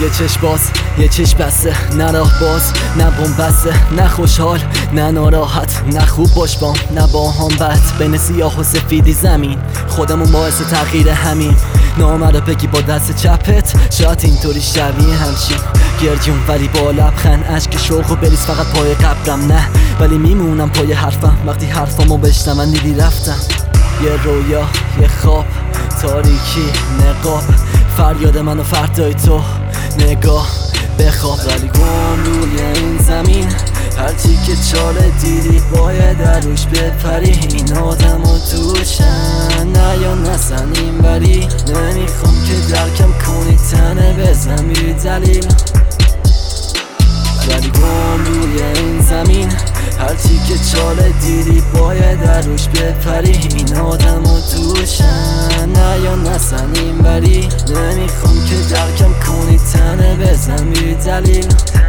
یه چشم باز یه چشم بسته، نه راه باز نه بن‌بسته، نه خوشحال نه ناراحت، نه خوب باش بام نه با هم بد. بین سیاه و سفیدی زمین، خودمون باعث تغییر همین. نامرا بگی با دست چپت، شاید اینطوری شبیه همشیم گردیون ولی با لبخند. عشق شوق و بریز فقط پای قبرم، نه ولی میمونم پای حرفم. وقتی حرفامو بشنون دیدی رفتم. یه رویا یه خواب، تاریکی نقاب، فریاد من و فردای تو نگاه بخواب. ولی گم روی این زمین، هرچی که چاله دیدی باید در روش بپری. این آدم و توشن نه یا نسن این بری. نمیخوام که درکم کنی تنه بزن بی دلیل. ولی گم روی این زمین، هرچی که چاله دیدی باید در روش بپری. این آدم و توشن نه یا نسن این بری. نمیخوام که درکم کنی تنه بزن بی دلیل.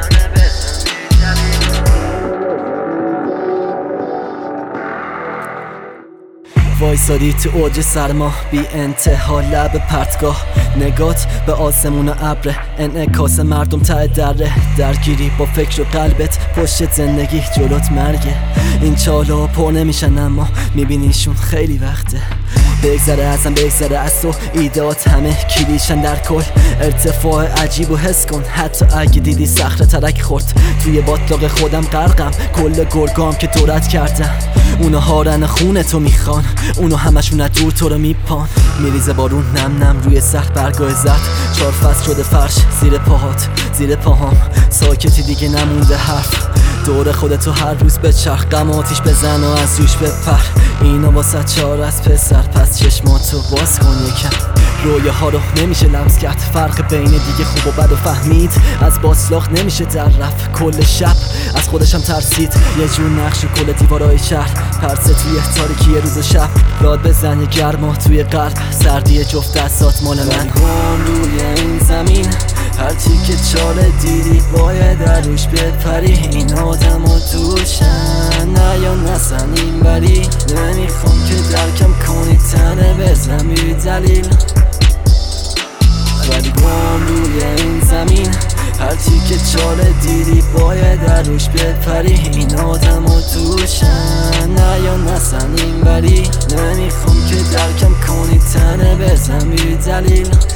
وایسادی تو اوج سرما بی انتها لب پرتگاه، نگات به آسمون و ابر، انعکاس مردم ته دره. درگیری با فکر و قلبت، پشت زندگی جلوت مرگه. این چالا پر نمیشن اما میبینیشون خیلی وقته. بگذره ازم بگذره از تو، ایدات همه کلیشن در کل. ارتفاع عجیب و حس کن، حتی اگه دیدی صخره ترک خورد. توی باطلاق خودم غرقم، کل گرگام که دورت کردم. اونا هارن خونه تو میخوان، اونو همشون از دور تو رو میپان. میریزه بارون نم نم روی سخت برگاه زرد. 4 فصل شده فرش زیر پاهات زیر پاهام. ساکتی دیگه نمونده حرف، دور خودتو هر روز بچرخ. غم آتیش بزن و از روش بپر. اینا واسه 4 از پسر، پس چشماتو باز کن یکم. رویاها رو نمیشه لمس کرد، فرق بین دیگه خوب و بد و فهمید. از باطلاق نمیشه در رفت، کل شب از خودشم ترسید. یه جور نقش و کل دیوارای شهر، پرسه توی تاریکی روز و شب. راد بزن یه گرما توی قلب، سردی جفت دستات مال من. گم روی این زمین، هرچی که چاله دیدی باید در روش بپری. این آدم و توشن نه یا نسن این بری. نمیخوام که درکم کنی تنه بزن بی دلیل. ولی گم روی این زمین، هرچی که چاله دیدی باید در روش بپری. این آدم و توشن نه یا نسن این بری. نمیخوام که درکم کنی تنه بزن بی دلیل.